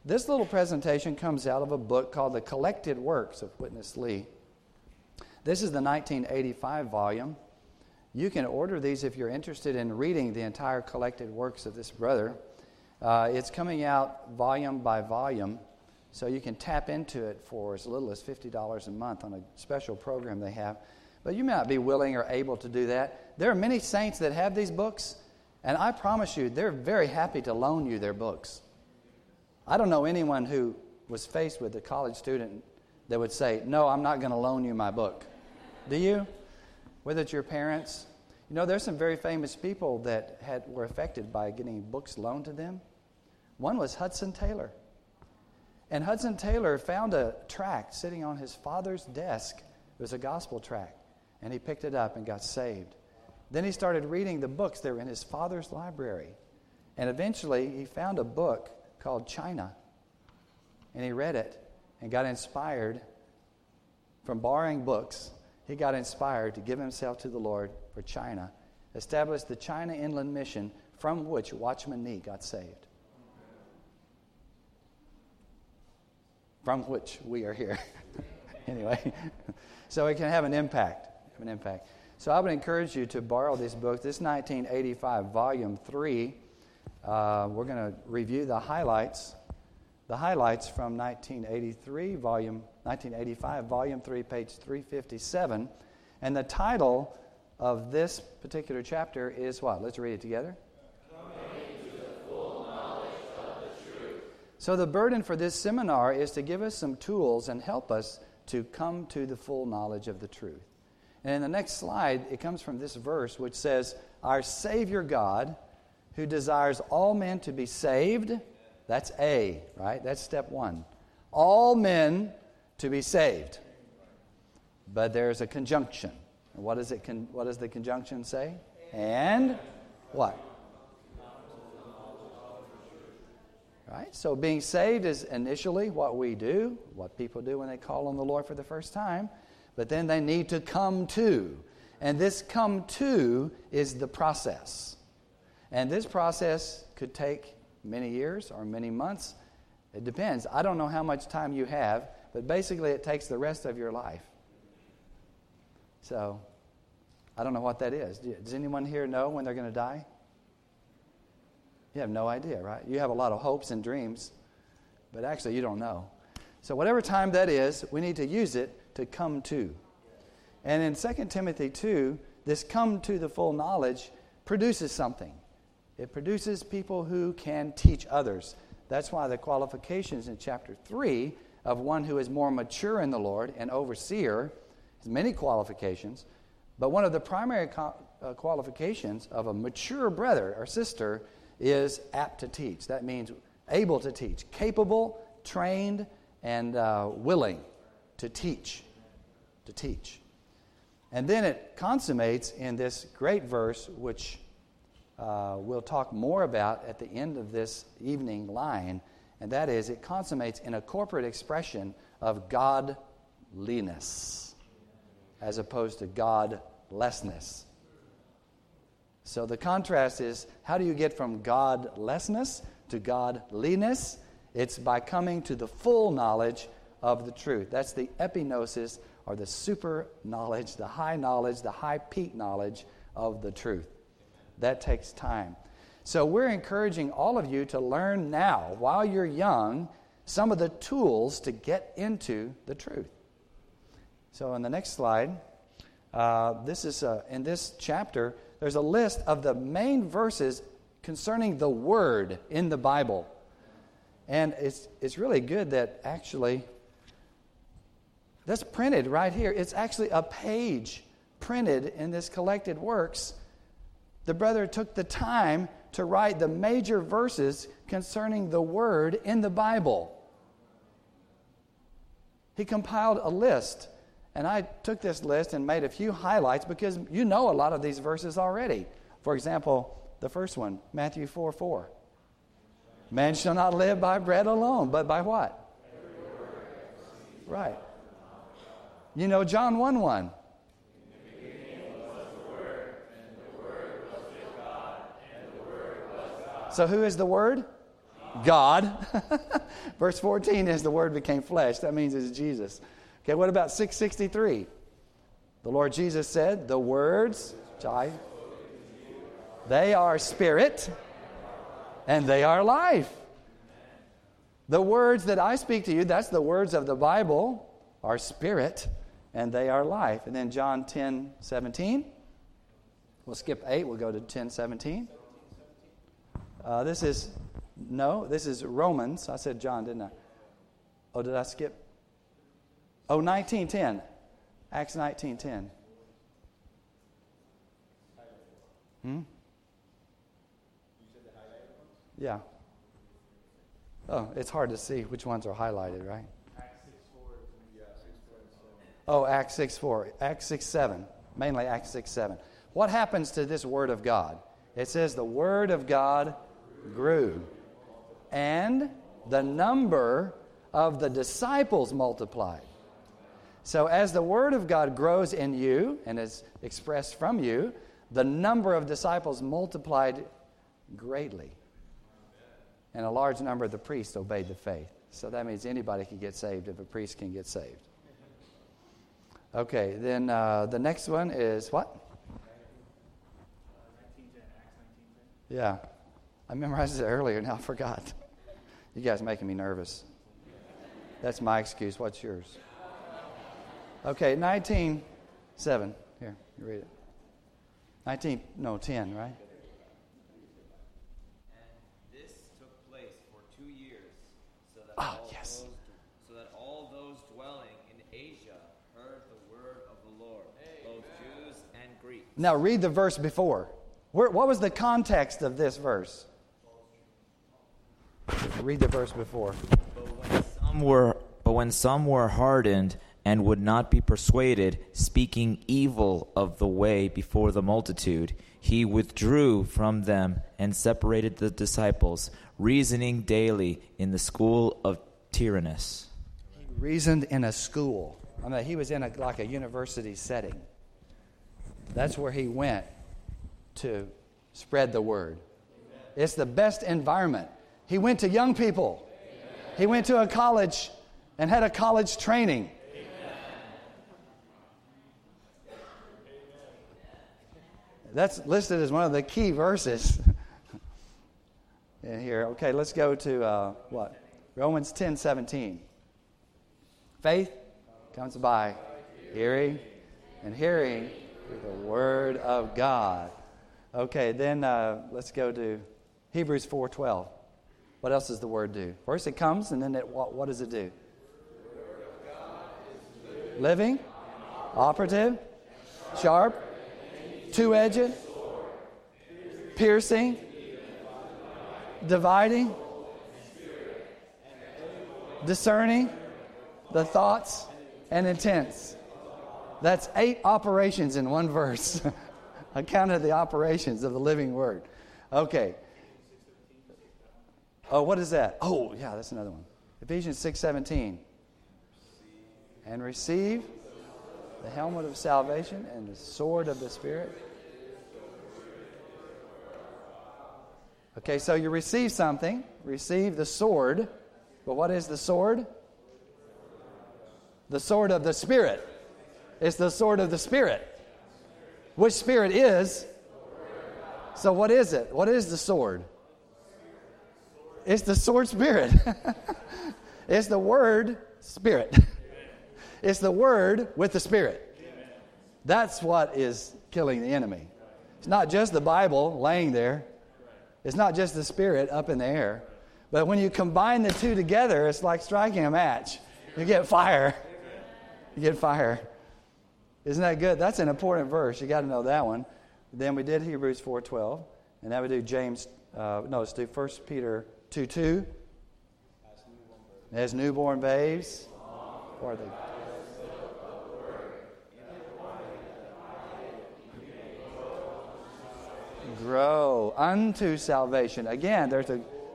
This little presentation comes out of a book called The Collected Works of Witness Lee. This is the 1985 volume. You can order these if you're interested in reading the entire collected works of this brother. It's coming out volume by volume, so you can tap into it for as little as $50 a month on a special program they have. But you may not be willing or able to do that. There are many saints that have these books, and I promise you, they're very happy to loan you their books. I don't know anyone who was faced with a college student that would say, no, I'm not going to loan you my book. Do you? Whether it's your parents. You know, there's some very famous people that were affected by getting books loaned to them. One was Hudson Taylor. And Hudson Taylor found a tract sitting on his father's desk. It was a gospel tract. And he picked it up and got saved. Then he started reading the books that were in his father's library. And eventually he found a book called China. And he read it and got inspired from borrowing books. He got inspired to give himself to the Lord for China, established the China Inland Mission, from which Watchman Nee got saved. From which we are here. Anyway, so it can have an impact. So I would encourage you to borrow this book. This 1985, Volume 3. We're going to review the highlights. The highlights from 1985, Volume 3, page 357. And the title of this particular chapter is what? Let's read it together. Coming to the full knowledge of the truth. So the burden for this seminar is to give us some tools and help us to come to the full knowledge of the truth. And in the next slide, it comes from this verse which says, our Savior God, who desires all men to be saved. That's A, right? That's step one. All men to be saved. But there's a conjunction. And what does the conjunction say? And what? Right? So being saved is initially what we do, what people do when they call on the Lord for the first time. But then they need to come to. And this come to is the process. And this process could take many years or many months. It depends. I don't know how much time you have, but basically it takes the rest of your life. So, I don't know what that is. Does anyone here know when they're going to die? You have no idea, right? You have a lot of hopes and dreams, but actually you don't know. So whatever time that is, we need to use it to come to. And in 2 Timothy 2, this come to the full knowledge produces something. It produces people who can teach others. That's why the qualifications in chapter 3 of one who is more mature in the Lord, an overseer, has many qualifications, but one of the primary qualifications of a mature brother or sister is apt to teach. That means able to teach, capable, trained, and willing to teach. And then it consummates in this great verse, which we'll talk more about at the end of this evening line, and that is, it consummates in a corporate expression of godliness as opposed to godlessness. So the contrast is, how do you get from godlessness to godliness? It's by coming to the full knowledge of the truth. That's the epignosis, or the super knowledge, the high peak knowledge of the truth. That takes time. So we're encouraging all of you to learn now, while you're young, some of the tools to get into the truth. So in the next slide, in this chapter, there's a list of the main verses concerning the Word in the Bible. And it's really good that actually, that's printed right here. It's actually a page printed in this collected works. The brother took the time to write the major verses concerning the Word in the Bible. He compiled a list. And I took this list and made a few highlights because you know a lot of these verses already. For example, the first one, Matthew 4:4. Man shall not live by bread alone, but by what? Right. You know John 1:1. So who is the Word? God. Verse 14 is the Word became flesh. That means it's Jesus. Okay, what about 663? The Lord Jesus said, the words, they are spirit and they are life. The words that I speak to you, that's the words of the Bible, are spirit and they are life. And then John 10:17. We'll skip 8. We'll go to 10:17. This is Romans. I said John, didn't I? Oh, did I skip? Oh, 19:10. Acts 19:10. Yeah. Oh, it's hard to see which ones are highlighted, right? Acts 6:4. Yeah, 6:4 and 7. Oh, Acts 6:4. Acts 6:7. Mainly Acts 6:7. What happens to this Word of God? It says the Word of God grew, and the number of the disciples multiplied. So as the Word of God grows in you and is expressed from you, the number of disciples multiplied greatly. And a large number of the priests obeyed the faith. So that means anybody can get saved if a priest can get saved. Okay, then the next one is what? 19:10. Acts 19:10. Yeah. I memorized it earlier, now I forgot. You guys are making me nervous. That's my excuse. What's yours? Okay, 19:7. Here, you read it. 10, right? And this took place for 2 years, so that all those dwelling in Asia heard the word of the Lord, both Jews and Greeks. Now read the verse before. What was the context of this verse? Read the verse before. But when some were hardened and would not be persuaded, speaking evil of the way before the multitude, he withdrew from them and separated the disciples, reasoning daily in the school of Tyrannus. He reasoned in a school. I mean, he was in like a university setting. That's where he went to spread the word. It's the best environment. He went to young people. He went to a college and had a college training. That's listed as one of the key verses in here. Okay, let's go to what? Romans 10:17. Faith comes by hearing, and hearing through the word of God. Okay, then let's go to Hebrews 4:12. What else does the word do? First it comes, and then what does it do? Living, operative, sharp, two-edged, piercing, dividing, discerning the thoughts and intents. That's 8 operations in one verse. I counted the operations of the living word. Okay. Oh, what is that? Oh, yeah, that's another one. Ephesians 6:17. And receive the helmet of salvation and the sword of the Spirit. Okay, so you receive something. Receive the sword. But what is the sword? The sword of the Spirit. It's the sword of the Spirit. Which Spirit is? So what is it? What is the sword? It's the sword Spirit. It's the Word Spirit. It's the Word with the Spirit. That's what is killing the enemy. It's not just the Bible laying there. It's not just the Spirit up in the air. But when you combine the two together, it's like striking a match. You get fire. You get fire. Isn't that good? That's an important verse. You got to know that one. Then we did Hebrews 4:12. And now we do let's do 1 Peter 2:2. As newborn babes. Or the grow unto salvation. Again, there's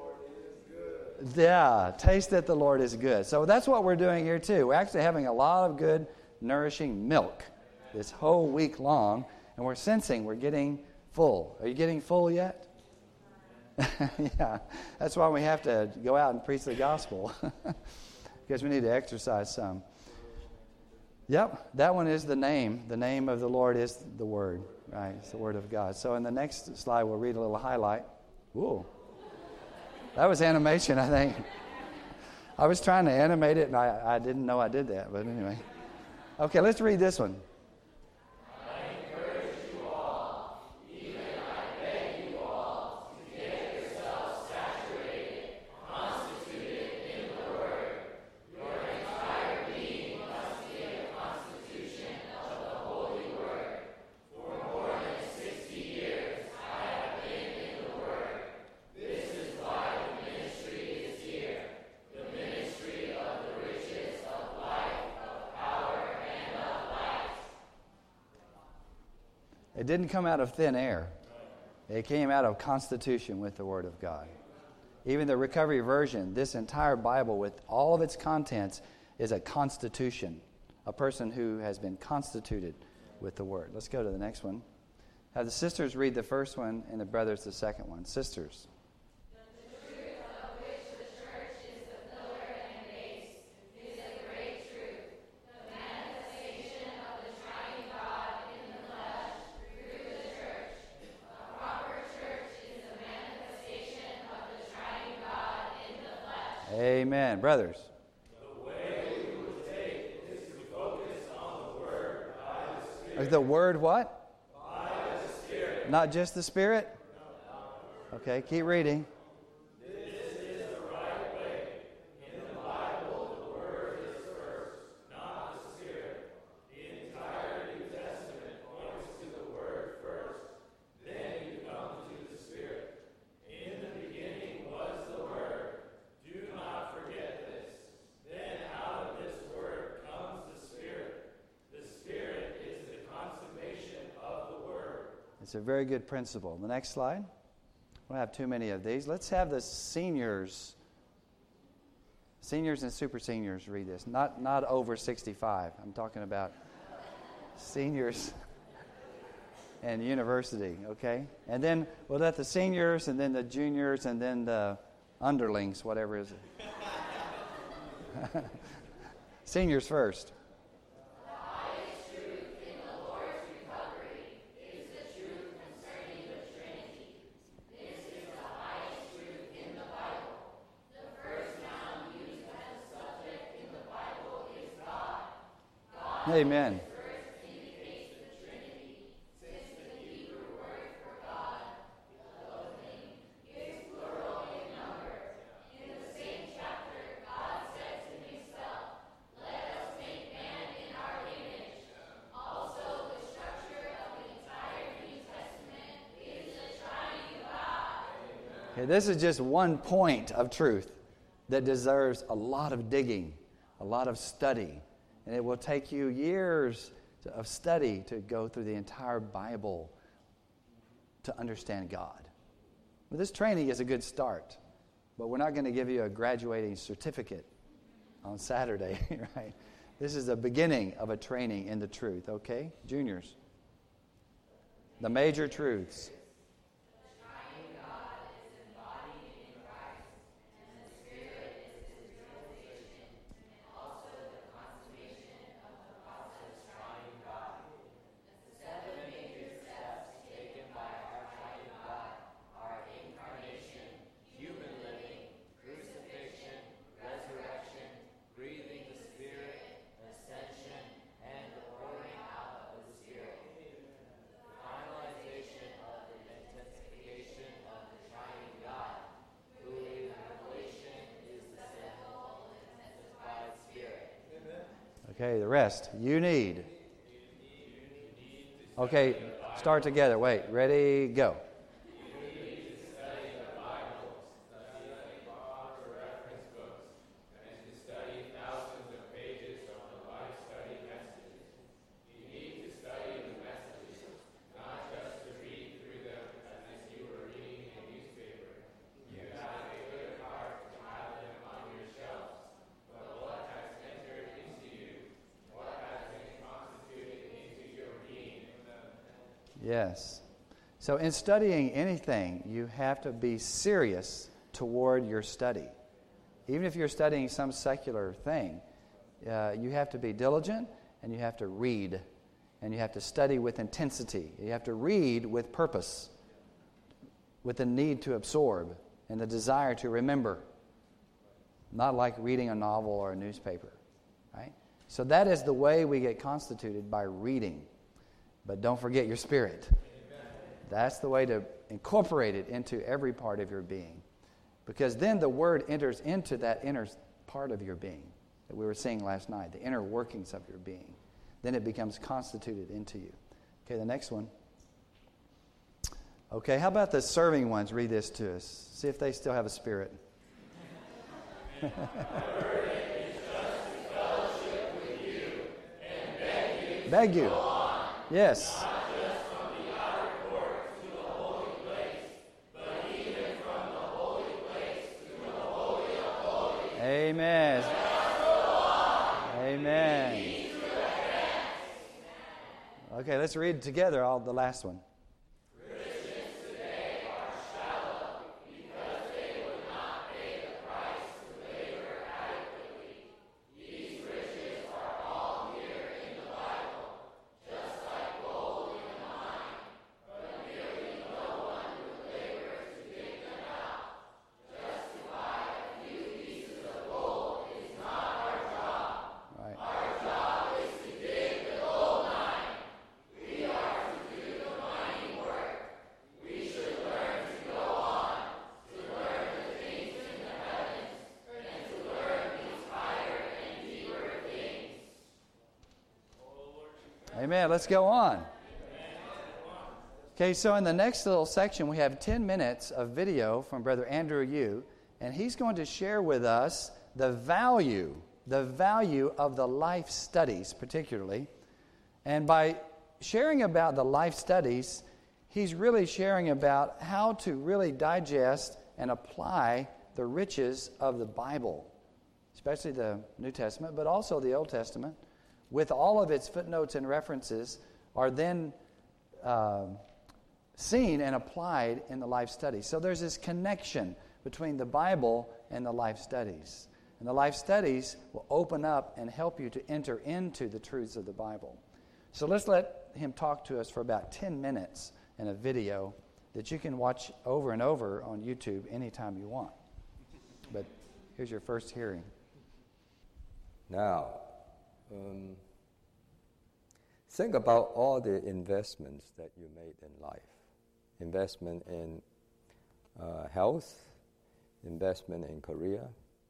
taste that the Lord is good. So that's what we're doing here too. We're actually having a lot of good, nourishing milk this whole week long, and we're sensing we're getting full. Are you getting full yet? Yeah, that's why we have to go out and preach the gospel, because we need to exercise some. Yep, that one is the name. The name of the Lord is the Word, right? It's the Word of God. So in the next slide, we'll read a little highlight. Ooh, that was animation, I think. I was trying to animate it, and I didn't know I did that, but anyway. Okay, let's read this one. It didn't come out of thin air. It came out of constitution with the Word of God. Even the Recovery Version, this entire Bible with all of its contents is a constitution, a person who has been constituted with the Word. Let's go to the next one. Have the sisters read the first one and the brothers the second one. Sisters. Amen. Brothers. The way we would take is to focus on the Word by the Spirit. The Word what? By the Spirit. Not just the Spirit? Okay, keep reading. This is the right way. In the Bible, the Word is first, not the Spirit. The entire New Testament points to the Word first. Then you come to the Spirit. In the beginning was the Word. Do not forget this. Then out of this Word comes the Spirit. The Spirit is the consummation of the Word. It's a very good principle. The next slide. We don't have too many of these. Let's have the seniors and super seniors read this. Not over 65. I'm talking about seniors and university, okay? And then we'll let the seniors and then the juniors and then the underlings, whatever is it. Seniors first. Amen. Okay, this is just one point of truth that deserves a lot of digging, a lot of study. And it will take you years of study to go through the entire Bible to understand God. Well, this training is a good start, but we're not going to give you a graduating certificate on Saturday, right? This is the beginning of a training in the truth, okay? Juniors. The major truths. Okay, the rest. You need. Okay, start together. Wait, ready, go. Yes. So in studying anything, you have to be serious toward your study. Even if you're studying some secular thing, you have to be diligent, and you have to read, and you have to study with intensity. You have to read with purpose, with the need to absorb and the desire to remember. Not like reading a novel or a newspaper, right? So that is the way we get constituted, by reading. But don't forget your spirit. Amen. That's the way to incorporate it into every part of your being. Because then the Word enters into that inner part of your being that we were seeing last night, the inner workings of your being. Then it becomes constituted into you. Okay, the next one. Okay, how about the serving ones? Read this to us. See if they still have a spirit. Beg you. Yes. Amen. Amen. Okay, let's read together the last one. Amen. Let's go on. Okay, so in the next little section, we have 10 minutes of video from Brother Andrew Yu, and he's going to share with us the value of the life studies, particularly. And by sharing about the life studies, he's really sharing about how to really digest and apply the riches of the Bible, especially the New Testament, but also the Old Testament, with all of its footnotes and references, are then seen and applied in the life studies. So there's this connection between the Bible and the life studies. And the life studies will open up and help you to enter into the truths of the Bible. So let's let him talk to us for about 10 minutes in a video that you can watch over and over on YouTube anytime you want. But here's your first hearing. Now, think about all the investments that you made in life. Investment in health, investment in career.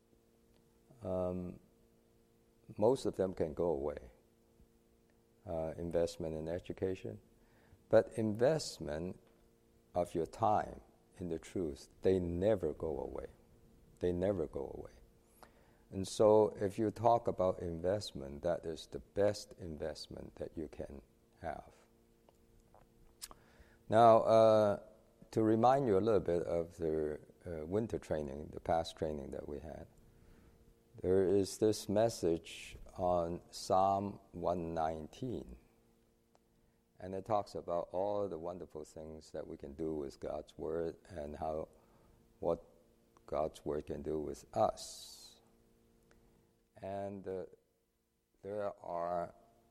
Most of them can go away. Investment in education. But investment of your time in the truth, they never go away. They never go away. And so if you talk about investment, that is the best investment that you can have. Now, to remind you a little bit of the winter training, the past training that we had, there is this message on Psalm 119. And it talks about all the wonderful things that we can do with God's Word and what God's Word can do with us. And there are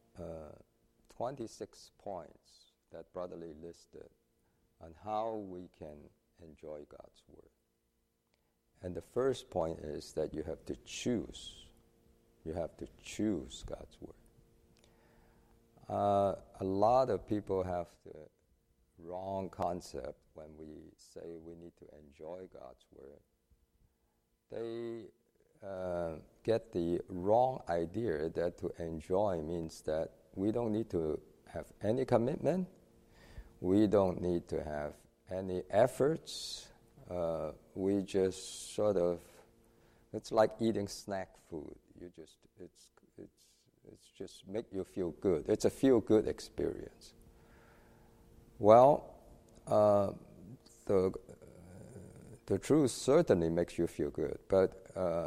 26 points that Brother Lee listed on how we can enjoy God's Word. And the first point is that you have to choose. You have to choose God's Word. A lot of people have the wrong concept when we say we need to enjoy God's Word. They get the wrong idea that to enjoy means that we don't need to have any commitment. We don't need to have any efforts. We just sort of, it's like eating snack food. It's just make you feel good. It's a feel-good experience. Well, the truth certainly makes you feel good, but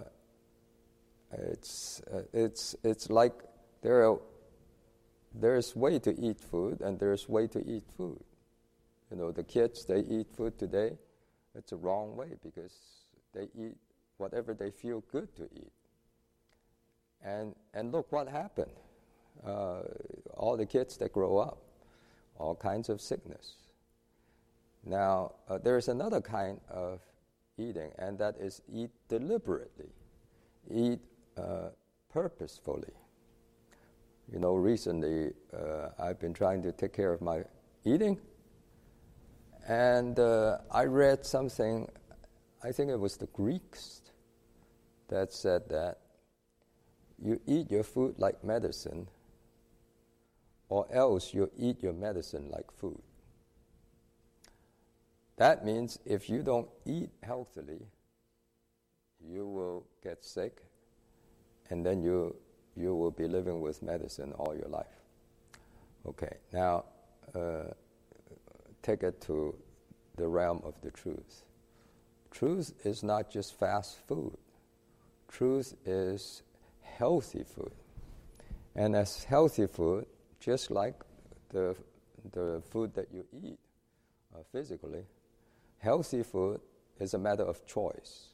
it's like there's way to eat food and there's way to eat food. The kids, they eat food today. It's the wrong way because they eat whatever they feel good to eat. And look what happened. All the kids that grow up, all kinds of sickness. Now, there's another kind of eating, and that is eat deliberately, eat purposefully. Recently I've been trying to take care of my eating, and I read something, I think it was the Greeks, that said that you eat your food like medicine, or else you eat your medicine like food. That means if you don't eat healthily, you will get sick, and then you will be living with medicine all your life. Okay, now take it to the realm of the truth. Truth is not just fast food. Truth is healthy food. And as healthy food, just like the food that you eat physically, healthy food is a matter of choice.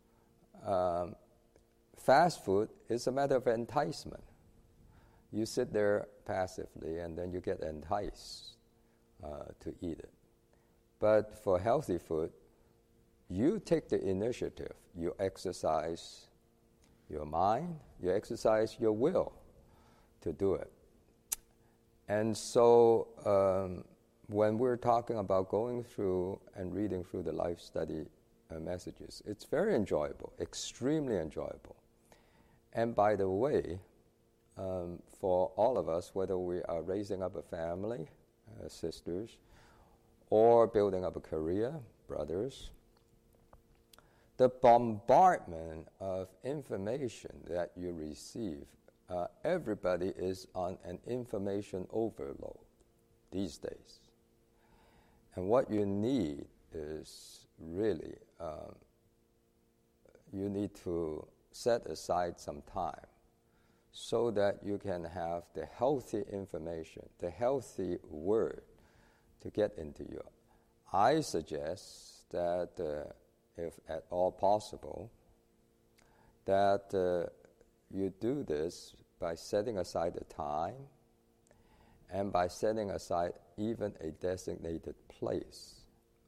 Fast food is a matter of enticement. You sit there passively and then you get enticed to eat it. But for healthy food, you take the initiative. You exercise your mind, you exercise your will to do it. And so when we're talking about going through and reading through the life study messages, it's very enjoyable, extremely enjoyable. And by the way, for all of us, whether we are raising up a family, sisters, or building up a career, brothers, the bombardment of information that you receive, everybody is on an information overload these days. And what you need is really, you need to set aside some time so that you can have the healthy information, the healthy word to get into you. I suggest that if at all possible, that you do this by setting aside a time and by setting aside even a designated place.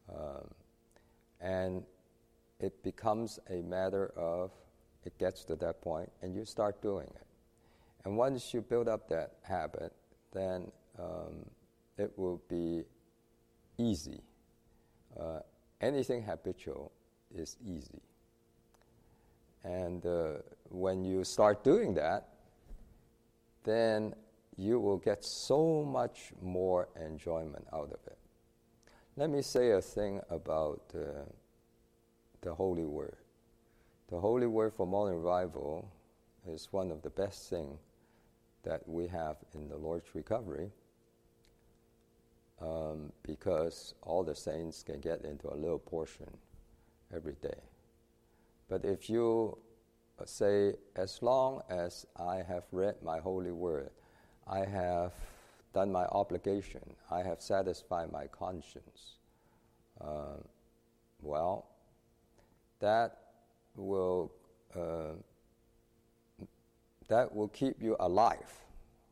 And it becomes a matter of, it gets to that point and you start doing it. And once you build up that habit, then it will be easy. Anything habitual is easy. And when you start doing that, then you will get so much more enjoyment out of it. Let me say a thing about the Holy Word. The Holy Word for Modern Revival is one of the best things that we have in the Lord's Recovery, because all the saints can get into a little portion every day. But if you say, as long as I have read my Holy Word, I have done my obligation, I have satisfied my conscience, well, that will keep you alive.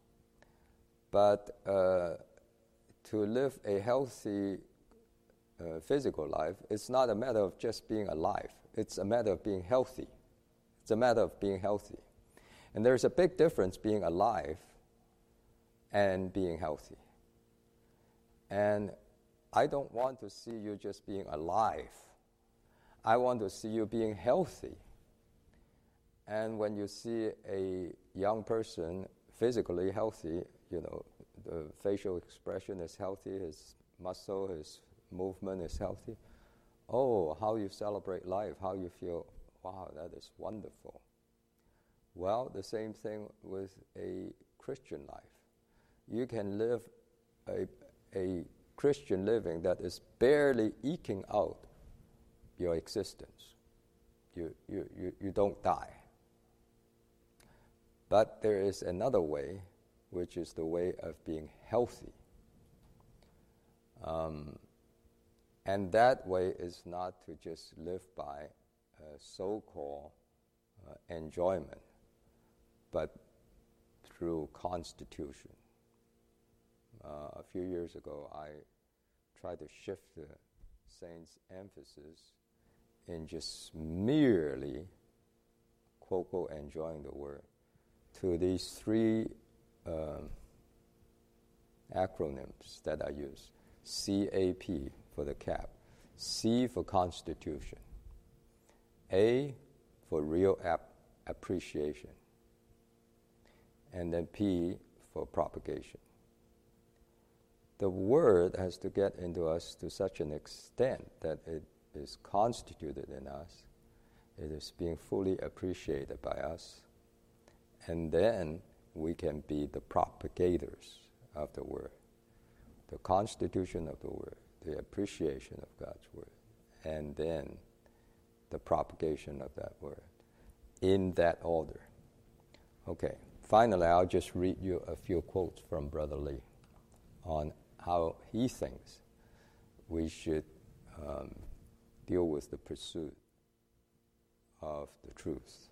But to live a healthy physical life, it's not a matter of just being alive. It's a matter of being healthy. It's a matter of being healthy. And there's a big difference being alive and being healthy. And I don't want to see you just being alive. I want to see you being healthy. And when you see a young person physically healthy, the facial expression is healthy, his muscle, his movement is healthy. Oh, how you celebrate life, how you feel, wow, that is wonderful. Well, the same thing with a Christian life. You can live a Christian living that is barely eking out your existence. You don't die. But there is another way, which is the way of being healthy. And that way is not to just live by so-called enjoyment, but through constitution. A few years ago, I tried to shift the saints' emphasis in just merely, quote, quote, enjoying the word, to these three acronyms that I use. CAP for the cap, C for constitution, A for real appreciation, and then P for propagation. The word has to get into us to such an extent that it is constituted in us, it is being fully appreciated by us, and then we can be the propagators of the word, the constitution of the word, the appreciation of God's word, and then the propagation of that word, in that order. Okay, finally, I'll just read you a few quotes from Brother Lee on how he thinks we should deal with the pursuit of the truth.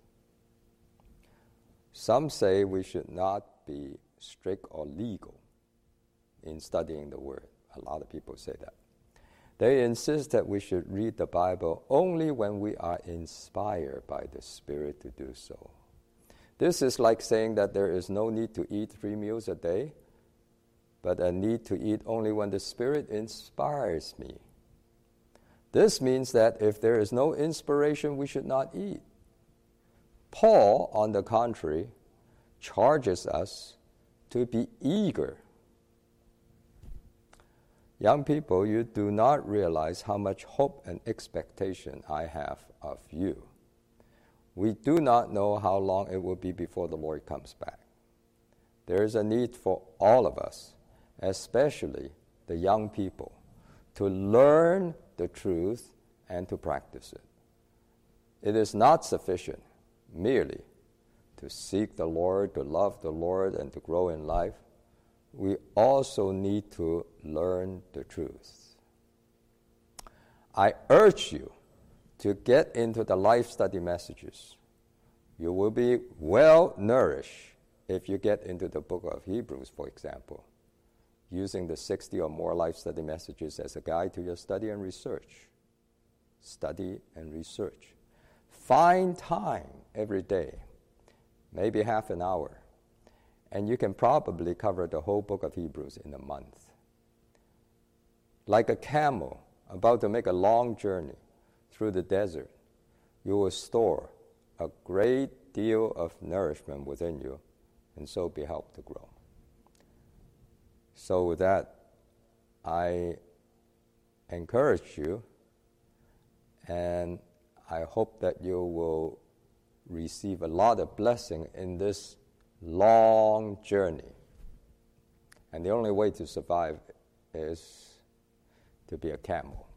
Some say we should not be strict or legal in studying the Word. A lot of people say that. They insist that we should read the Bible only when we are inspired by the Spirit to do so. This is like saying that there is no need to eat 3 meals a day, but a need to eat only when the Spirit inspires me. This means that if there is no inspiration, we should not eat. Paul, on the contrary, charges us to be eager. Young people, you do not realize how much hope and expectation I have of you. We do not know how long it will be before the Lord comes back. There is a need for all of us, especially the young people, to learn the truth and to practice it. It is not sufficient merely to seek the Lord, to love the Lord, and to grow in life. We also need to learn the truth. I urge you to get into the life study messages. You will be well nourished if you get into the book of Hebrews, for example, using the 60 or more life study messages as a guide to your study and research. Study and research. Find time every day, maybe half an hour, and you can probably cover the whole book of Hebrews in a month. Like a camel about to make a long journey through the desert, you will store a great deal of nourishment within you, and so be helped to grow. So with that, I encourage you, and I hope that you will receive a lot of blessing in this long journey. And the only way to survive is to be a camel.